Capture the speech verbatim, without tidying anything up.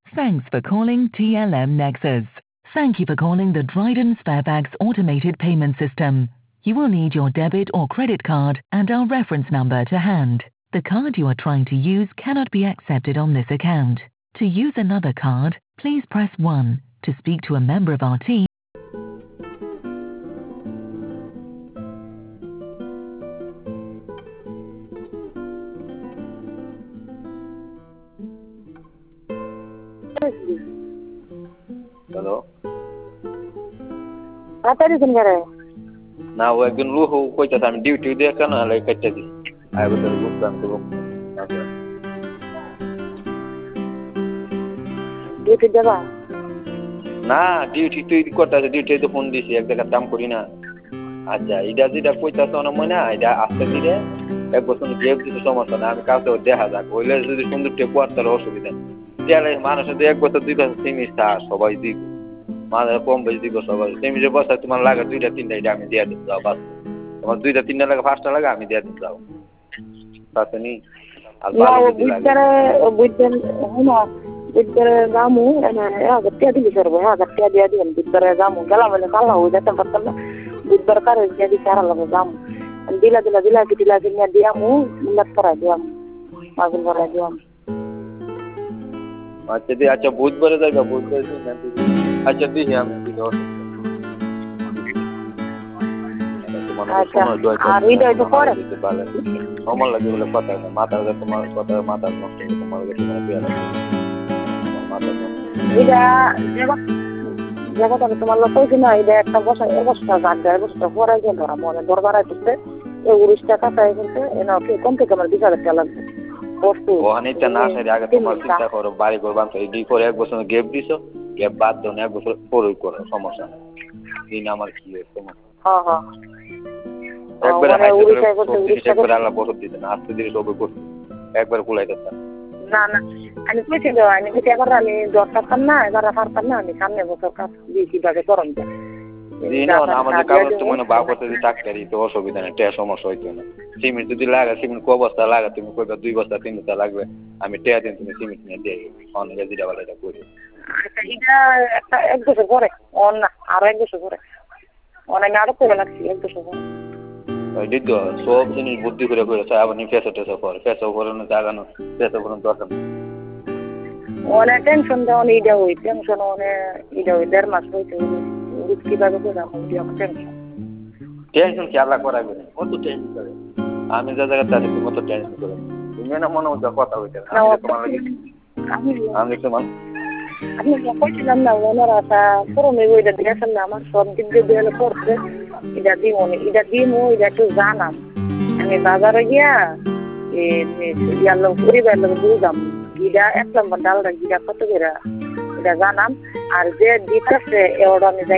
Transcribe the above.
Thanks for calling T L M Nexus. Thank you for calling the Dryden Sparebags automated payment system. You will need your debit or credit card and our reference number to hand. The card you are trying to use cannot be accepted on this account. To use another card, please press one. To speak to a member of our team, hello, তাড়াতাড়ি phone করে না ও একজন লোক কইতাছে আমি duty দিয়ে কেন লাই কাটতে দিই আই বলে বুঝতাম তো ডিউটি দেবা না ডিউটি তুই করতেছে ডিউটি তো ফোন দিছি এক জায়গায় কাম করি না। আচ্ছা এটা যেটা কইতাছে না মনে না এটা আস্তে ধীরে এক বছর গেপ দিতে সমস্যা না আমি কাউকে দেখা যাক হইলে যদি সুন্দর টেপ করতে অসুবিধা নেই তাহলে মানুষের এক বছর দুই বছর সিমিস থাক সবাই দিব মানে কম বেশি দিব সবাই সিমিসের বছর তোমার লাগে দুইটা তিনটা এটা আমি দিয়ে দিতে যাও বাস তোমার দুইটা তিনটা লাগে পাঁচটা লাগে আমি দিয়ে দিতে যাও তাতে নি আর না ও বুঝতারে ও বুঝতেন না বুঝতারে জামু এনে হাজার টাকা দিলি করবো হাজার টাকা দিয়ে দিবেন বুঝতারে জামু গেলাম বলে কাল্লা হয়ে যেতে পারতাম না বুঝবার কারে দিয়ে দিতে আর লাগে জামু দিলা দিলা দিলা কি দিলা দিলা দিয়ামু মিলাত করা দিয়ামু মাগুল করা দিয়ামু আচ্ছা দি আচ্ছা বুধবারে যাইবা বুধবারে আচ্ছা দিই আমি দিই আচ্ছা আর এইটা তো করে আমার লাগে বলে কথা না মাথা তোমার কথা মাথা নষ্ট তোমার কাছে মানে দেয়া লাগে মাথা এটা জায়গাটা তোমার লোক কইছি না এটা একটা বছর এক বছর জায়গা এক বছর পরে গেল ধরা মনে দরবার আসছে এই উড়িশ টাকা চাই কিন্তু এনা কি কম থেকে আমার বিশ হাজার টাকা লাগবে বস্তু ওখানেটা না সেরে আগে তোমার চিন্তা করো বাড়ি করবাম তো এই দুই পরে এক বছর গ্যাপ দিছো গ্যাপ বাদ দাও না এক বছর পরেই করো সমস্যা দিন আমার কি সমস্যা হ্যাঁ হ্যাঁ একবার হাইতে করে আল্লাহ বসত দিতে না আস্তে ধীরে সবই করতে একবার কুলাইতে না না আমি কইছি তো আমি কইছি একবার আমি দশ পারতাম না এবার পারতাম না আমি সামনে বছর কাজ দিয়েছি ভাবে করম আমাদের কাগজ তো মনে বাপ করতে টাকারি তো অসুবিধা নেই টেয়া সমস্যা হইতো না সিমেন্ট যদি লাগা সিমেন্ট ক বস্তা লাগা তুমি কইবা দুই বস্তা তিন বস্তা লাগবে আমি টেয়া দিন তুমি সিমেন্ট নিয়ে দিয়ে অনেক যেটা বলে এটা করি আচ্ছা এটা একটা এক বছর পরে অন না আরো এক বছর পরে অনেক আরো করে লাগছি এক বছর পরে দিত সব জিনিস বুদ্ধি করে করে আবার নি ফেসে টেসে পরে ফেসে পরে না জাগানো ফেসে পরে দরকার অনেক টেনশন দেওয়া এইটা হই টেনশন অনেক এটা হই দেড় মাস হইতে কিভাবে করে আমার টেনশন টেনশন কি আল্লাহ করাবে কত টেনশন করে আমি যা জায়গা তাদের তুমি তো টেনশন করে তুমি না মনে হচ্ছে কথা হইতে আমি তোমার লাগে আমি তোমার আমি কইছিলাম না ওনার আশা পুরো মেয়ে ওইটা দিয়েছেন না আমার সব দিক দিয়ে দেওয়ালে করছে এটা দিব এটা দিব এটা একটু জানাম আমি বাজারে গিয়া ইয়ার লোক পরিবার লোক বুঝলাম গিরা এক নম্বর ডালটা গিরা কত করে এটা জানাম আর যে দিতেছে এ ওটা আমি